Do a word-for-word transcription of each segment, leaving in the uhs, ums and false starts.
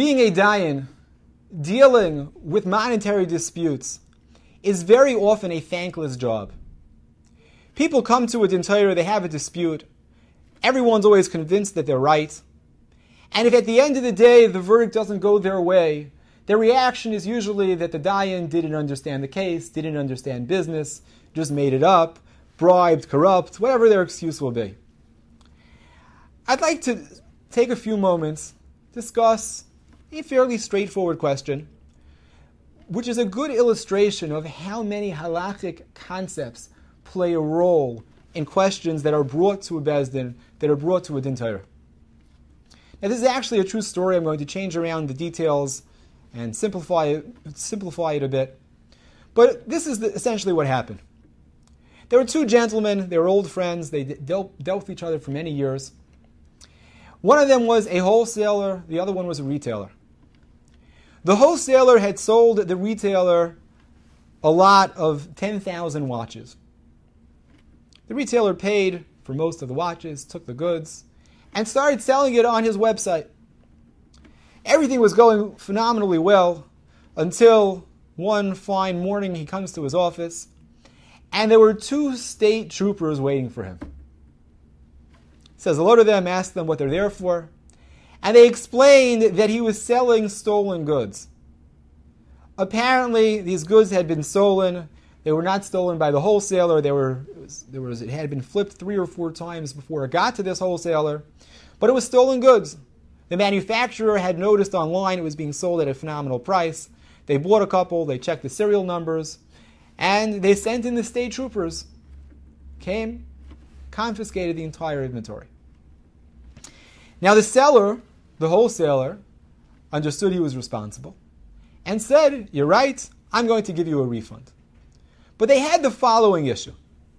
Being a dayan, dealing with monetary disputes, is very often a thankless job. People come to a din Torah, they have a dispute. Everyone's always convinced that they're right. And if at the end of the day the verdict doesn't go their way, their reaction is usually that the dayan didn't understand the case, didn't understand business, just made it up, bribed, corrupt, whatever their excuse will be. I'd like to take a few moments to discuss a fairly straightforward question, which is a good illustration of how many halakhic concepts play a role in questions that are brought to a Beis Din, that are brought to a din Torah. Now, this is actually a true story. I'm going to change around the details and simplify it, simplify it a bit. But this is the, essentially what happened. There were two gentlemen. They were old friends. They dealt, dealt with each other for many years. One of them was a wholesaler. The other one was a retailer. The wholesaler had sold the retailer a lot of ten thousand watches. The retailer paid for most of the watches, took the goods, and started selling it on his website. Everything was going phenomenally well until one fine morning he comes to his office, and there were two state troopers waiting for him. He says hello to them, asks them what they're there for, and they explained that he was selling stolen goods. Apparently, these goods had been stolen. They were not stolen by the wholesaler. They were, it, was, there was, it had been flipped three or four times before it got to this wholesaler, but it was stolen goods. The manufacturer had noticed online it was being sold at a phenomenal price. They bought a couple, they checked the serial numbers, and they sent in the state troopers. Came, confiscated the entire inventory. Now the seller, the wholesaler, understood he was responsible and said, "You're right, I'm going to give you a refund." But they had the following issue.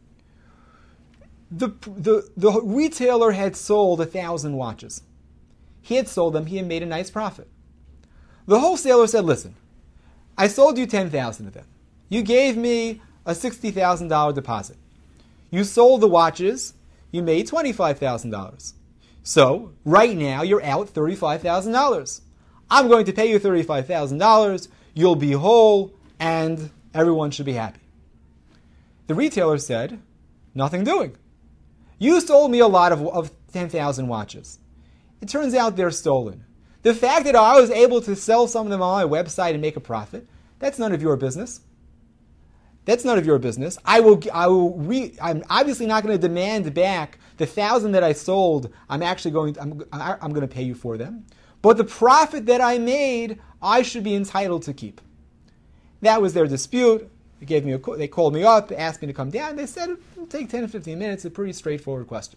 The, the, the retailer had sold a thousand watches. He had sold them, he had made a nice profit. The wholesaler said, "Listen, I sold you ten thousand of them. You gave me a sixty thousand dollars deposit. You sold the watches, you made twenty-five thousand dollars. So, right now, you're out thirty-five thousand dollars. I'm going to pay you thirty-five thousand dollars, you'll be whole, and everyone should be happy." The retailer said, "Nothing doing. You sold me a lot of, of ten thousand watches. It turns out they're stolen. The fact that I was able to sell some of them on my website and make a profit, that's none of your business. That's none of your business. I will, I will re, I'm obviously not going to demand back the thousand that I sold. I'm actually going to, I'm, I'm going to pay you for them. But the profit that I made, I should be entitled to keep." That was their dispute. They gave me a, they called me up, asked me to come down. They said it'll take ten to fifteen minutes. It's a pretty straightforward question.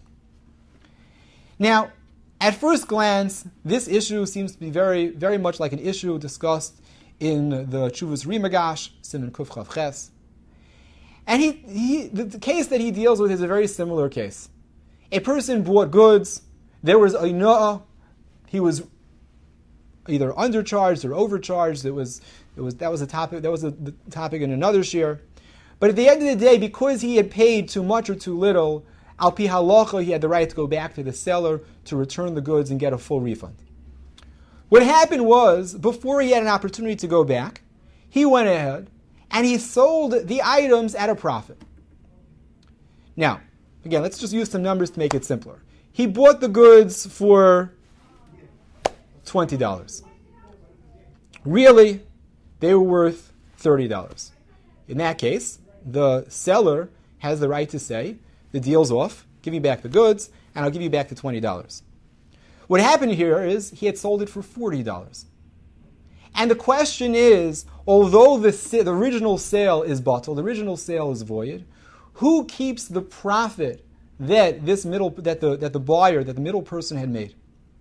Now, at first glance, this issue seems to be very, very much like an issue discussed in the Chuvas Rimagash, Siman Kuf Chav Ches. And he, he, the, the case that he deals with is a very similar case. A person bought goods. There was a noah. He was either undercharged or overcharged. It was, it was that was a topic. That was a the topic in another shir. But at the end of the day, because he had paid too much or too little, al pi halacha, he had the right to go back to the seller to return the goods and get a full refund. What happened was, before he had an opportunity to go back, he went ahead and he sold the items at a profit. Now, again, let's just use some numbers to make it simpler. He bought the goods for twenty dollars. Really, they were worth thirty dollars. In that case, the seller has the right to say, "The deal's off, give me back the goods, and I'll give you back the twenty dollars. What happened here is he had sold it for forty dollars. And the question is, although the, the original sale is batel, the original sale is void, who keeps the profit that this middle that the that the buyer, that the middle person had made?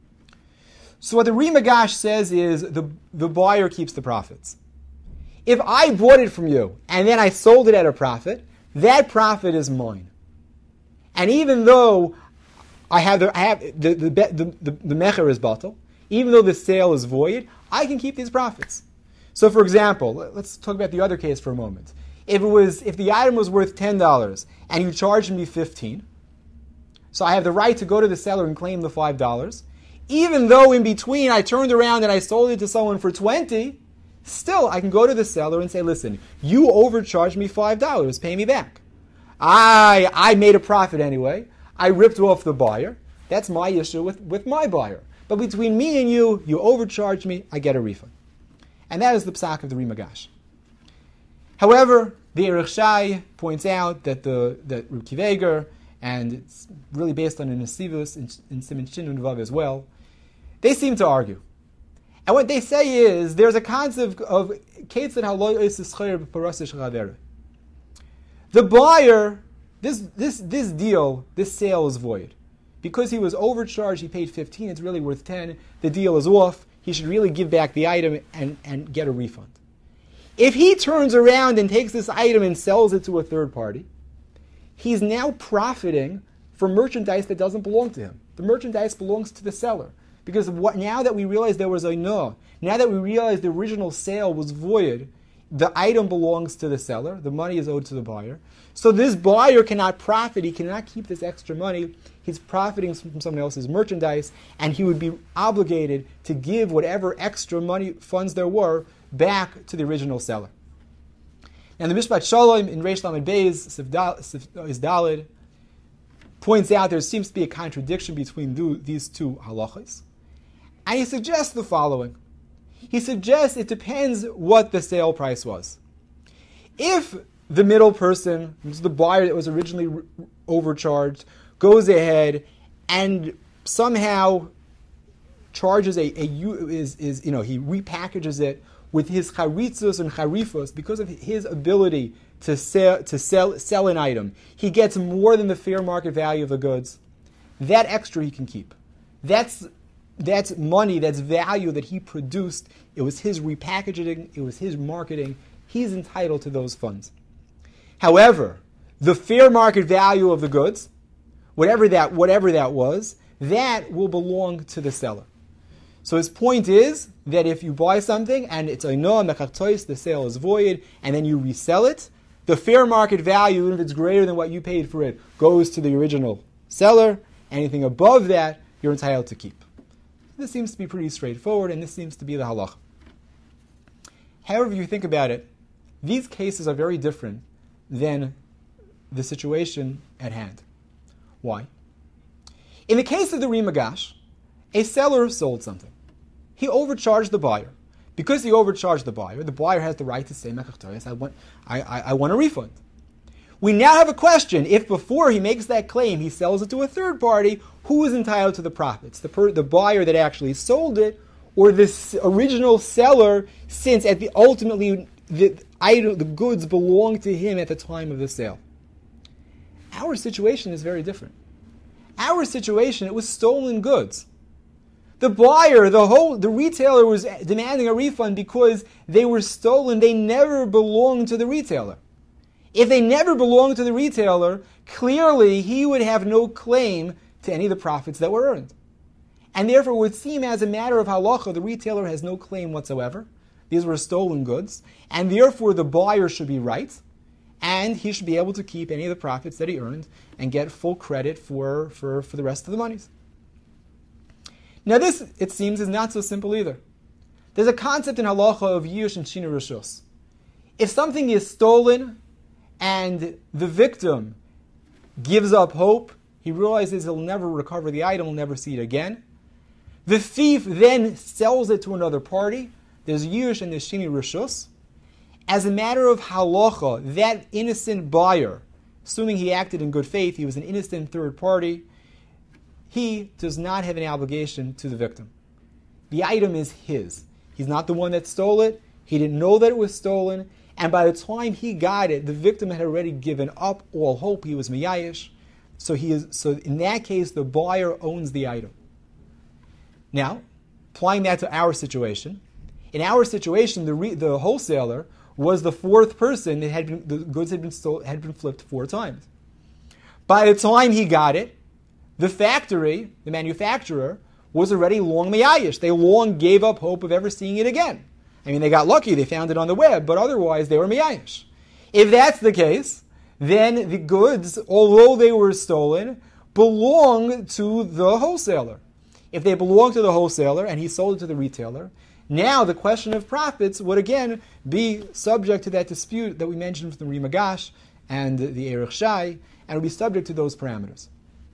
So what the Rimagash says is the, the buyer keeps the profits. If I bought it from you and then I sold it at a profit, that profit is mine. And even though I have the I have the the the, the, the mecher is batel, even though the sale is void, I can keep these profits. So, for example, let's talk about the other case for a moment. If it was if the item was worth ten dollars and you charged me fifteen, so I have the right to go to the seller and claim the five dollars. even though in between I turned around and I sold it to someone for twenty, still I can go to the seller and say, listen, you overcharged me five dollars, pay me back. I I made a profit anyway. I ripped off the buyer. That's my issue with, with my buyer. But between me and you, you overcharged me, I get a refund. And that is the psak of the Rimagash. However, the Erech Shai points out that the that Reb Akiva Eiger, and it's really based on an Nesivus in, in Siman Shin and Vav as well, they seem to argue. And what they say is, there's a concept of Ketzad Halo Yosef Schar B'Parasah Shel. The buyer, this, this, this deal, this sale is void. Because he was overcharged, he paid fifteen, it's really worth ten, the deal is off, he should really give back the item and, and get a refund. If he turns around and takes this item and sells it to a third party, he's now profiting from merchandise that doesn't belong to him. The merchandise belongs to the seller. Because what, now that we realize there was a no, now that we realize the original sale was void, the item belongs to the seller, the money is owed to the buyer. So this buyer cannot profit, he cannot keep this extra money, he's profiting from someone else's merchandise, and he would be obligated to give whatever extra money funds there were back to the original seller. Now the Mishpat Shalom in Reish Lamed Beis is Daled points out there seems to be a contradiction between these two halachas, and he suggests the following. He suggests it depends what the sale price was. If the middle person, the buyer that was originally re- overcharged, goes ahead and somehow charges a, a is is you know he repackages it with his charitzos and charifos because of his ability to sell to sell sell an item, he gets more than the fair market value of the goods. That extra he can keep. That's that's money, that's value that he produced. It was his repackaging, it was his marketing. He's entitled to those funds. However, the fair market value of the goods, whatever that whatever that was, that will belong to the seller. So his point is that if you buy something and it's a no mechartois, the sale is void, and then you resell it, the fair market value, even if it's greater than what you paid for it, goes to the original seller. Anything above that, you're entitled to keep. This seems to be pretty straightforward, and this seems to be the halacha. However, if you think about it, these cases are very different than the situation at hand. Why? In the case of the Rimagash, a seller sold something. He overcharged the buyer. Because he overcharged the buyer, the buyer has the right to say, I want, I, I, I want a refund. We now have a question. If before he makes that claim, he sells it to a third party, who is entitled to the profits? The, per, the buyer that actually sold it, or this original seller, since at the ultimately the item, the goods belong to him at the time of the sale? Our situation is very different. Our situation, it was stolen goods. The buyer, the whole, the retailer was demanding a refund because they were stolen. They never belonged to the retailer. If they never belonged to the retailer, clearly he would have no claim to any of the profits that were earned. And therefore it would seem as a matter of halacha, the retailer has no claim whatsoever. These were stolen goods. And therefore the buyer should be right. And he should be able to keep any of the profits that he earned and get full credit for, for, for the rest of the monies. Now this, it seems, is not so simple either. There's a concept in halacha of yush and shina rishus. If something is stolen and the victim gives up hope, he realizes he'll never recover the item, he'll never see it again. The thief then sells it to another party. There's yush and there's shina rishus. As a matter of halacha, that innocent buyer, assuming he acted in good faith, he was an innocent third party, he does not have an obligation to the victim. The item is his. He's not the one that stole it. He didn't know that it was stolen. And by the time he got it, the victim had already given up all hope. He was miyayish. So he is. So in that case, the buyer owns the item. Now, applying that to our situation, in our situation, the re, the wholesaler was the fourth person that had been, the goods had been stole, had been flipped four times. By the time he got it, the factory, the manufacturer, was already long miyayish. They long gave up hope of ever seeing it again. I mean, they got lucky, they found it on the web, but otherwise they were miyayish. If that's the case, then the goods, although they were stolen, belong to the wholesaler. If they belong to the wholesaler and he sold it to the retailer, now the question of profits would again be subject to that dispute that we mentioned from the Rimagash and the Erech Shai, and would be subject to those parameters.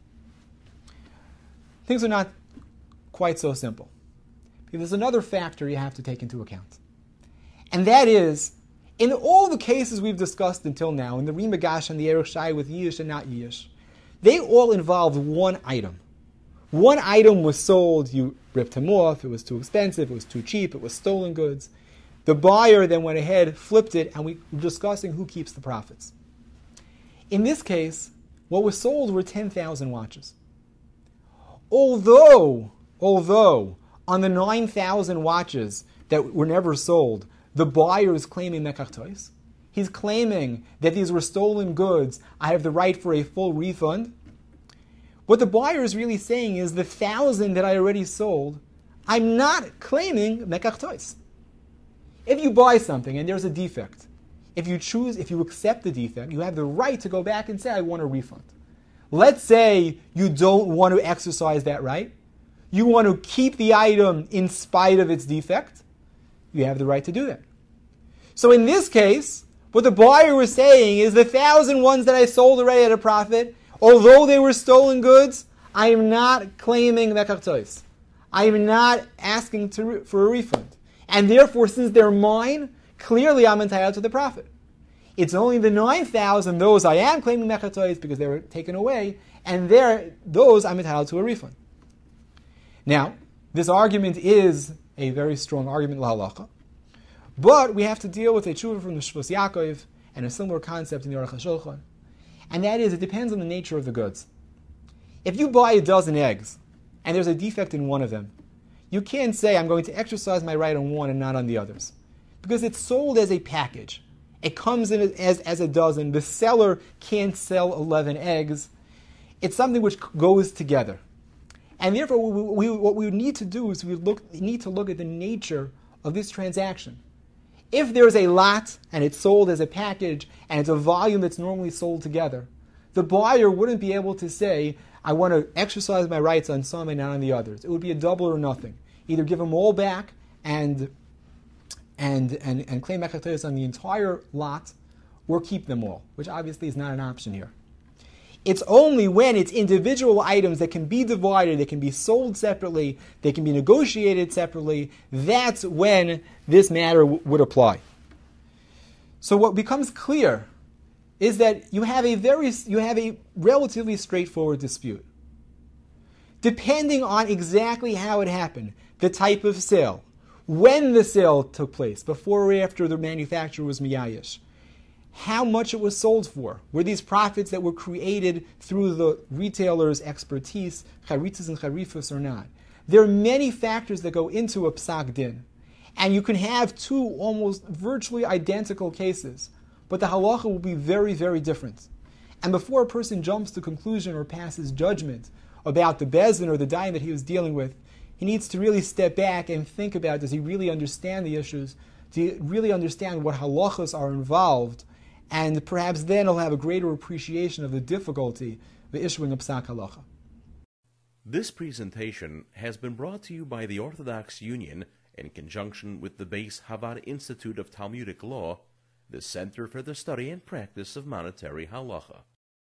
Things are not quite so simple. There's another factor you have to take into account. And that is, in all the cases we've discussed until now, in the Rimagash and the Erech Shai with Yish and not Yish, they all involved one item. One item was sold, you ripped him off, it was too expensive, it was too cheap, it was stolen goods. The buyer then went ahead, flipped it, and we were discussing who keeps the profits. In this case, what was sold were ten thousand watches. Although, although, on the nine thousand watches that were never sold, the buyer is claiming mekach tois. He's claiming that these were stolen goods. I have the right for a full refund. What the buyer is really saying is the thousand that I already sold, I'm not claiming mekach tois. If you buy something and there's a defect, if you choose, if you accept the defect, you have the right to go back and say, I want a refund. Let's say you don't want to exercise that right. You want to keep the item in spite of its defect. You have the right to do that. So in this case, what the buyer was saying is the thousand ones that I sold already at a profit, although they were stolen goods, I am not claiming mekach tois. I am not asking to re- for a refund. And therefore, since they're mine, clearly I'm entitled to the profit. It's only the nine thousand, those I am claiming mekach tois because they were taken away, and there, those I'm entitled to a refund. Now, this argument is a very strong argument l'halacha, but we have to deal with a tshuva from the Shvus Yaakov and a similar concept in the Aruch HaShulchan, and that is it depends on the nature of the goods. If you buy a dozen eggs and there's a defect in one of them, you can't say I'm going to exercise my right on one and not on the others, because it's sold as a package. It comes in as, as a dozen. The seller can't sell eleven eggs. It's something which goes together. And therefore, we, we, what we need to do is we look, need to look at the nature of this transaction. If there's a lot and it's sold as a package and it's a volume that's normally sold together, the buyer wouldn't be able to say, I want to exercise my rights on some and not on the others. It would be a double or nothing. Either give them all back and and and, and claim mekach tois on the entire lot, or keep them all, which obviously is not an option here. It's only when it's individual items that can be divided, they can be sold separately, they can be negotiated separately, that's when this matter w- would apply. So what becomes clear is that you have a very, you have a relatively straightforward dispute. Depending on exactly how it happened, the type of sale, when the sale took place, before or after the manufacturer was miyayish, how much it was sold for. Were these profits that were created through the retailer's expertise, charitzas and charifas or not? There are many factors that go into a psak din. And you can have two almost virtually identical cases, but the halacha will be very, very different. And before a person jumps to conclusion or passes judgment about the bezin or the dayan that he was dealing with, he needs to really step back and think about, does he really understand the issues? Do you really understand what halachas are involved? And perhaps then he'll have a greater appreciation of the difficulty of issuing a psak halacha. This presentation has been brought to you by the Orthodox Union in conjunction with the Beis Havad Institute of Talmudic Law, the Center for the Study and Practice of Monetary Halacha.